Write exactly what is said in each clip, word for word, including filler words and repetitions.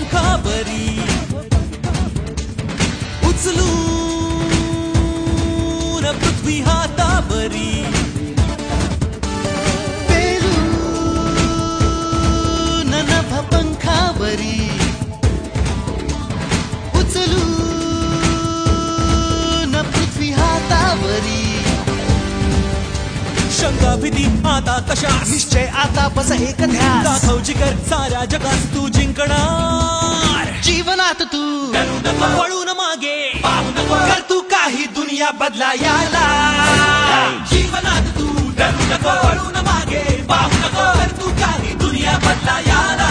पंखावरी उचलून पृथ्वी हातावरी पेलून नभ पंखावरी उचलून पृथ्वी हातावरी शंका भीती आता कशास निश्चय आता बस एक ध्यास दाखव जिगर साऱ्या जगास तू जिंकणार जीवनात तू वळून मागे कर तू काही दुनिया बदलायला जीवनात तू डरू नको वळून मागे पाहू नको कर तू काही दुनिया बदलायला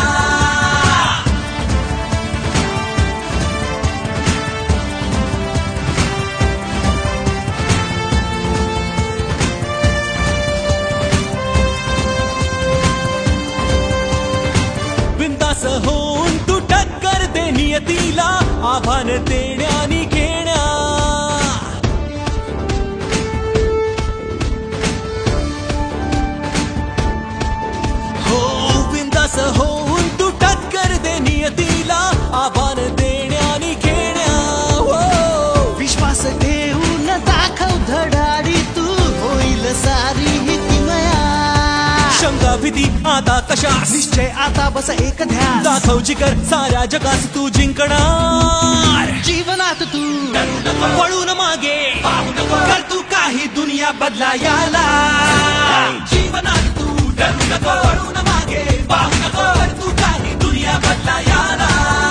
बिंदास होऊन तू टक्कर दे नियतीला आव्हान देण्यानी घेण्या हो बिंदास होऊन तू टक्कर दे नियतीला आव्हान देण्यानी घेण्या हो विश्वास ठेवून दाखव धडाडी तू होईल सारी ही किमया शंका भीती आता कशास निश्चय आता बस एक ध्यास दाखव जिगर साऱ्या जगास तू जिंकणार जीवनात तू वळून मागे कर तू काही दुनिया बदलायला जीवनात तू डरू नको वळून मागे पाहू नको कर तू काही दुनिया बदलायला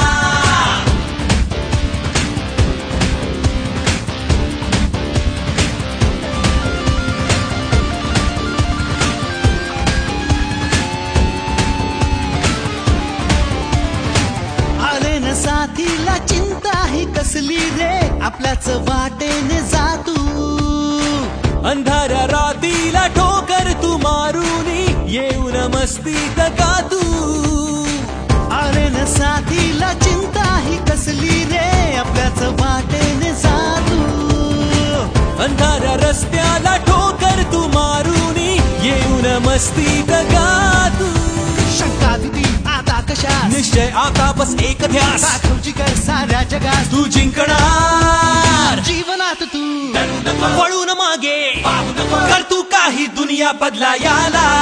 आले न साथीला चिंता ही कसली रे आपल्याच वाटेने जा तू अंधाऱ्या रातीला ठोकर तू मारूनी येऊन मस्तीत का तू आले न साथीला चिंता ही कसली रे आपल्याच वाटेने जा तू अंधाऱ्या रस्त्याला ठोकर तू मारूनी येऊन मस्तीत का तू शंका भीती आता कशा निश्चय आता बस एक ध्यास दाखव जिगर साऱ्या जगात तू जिंकणार जीवनात तू वळून मागे कर तू काही दुनिया बदलायला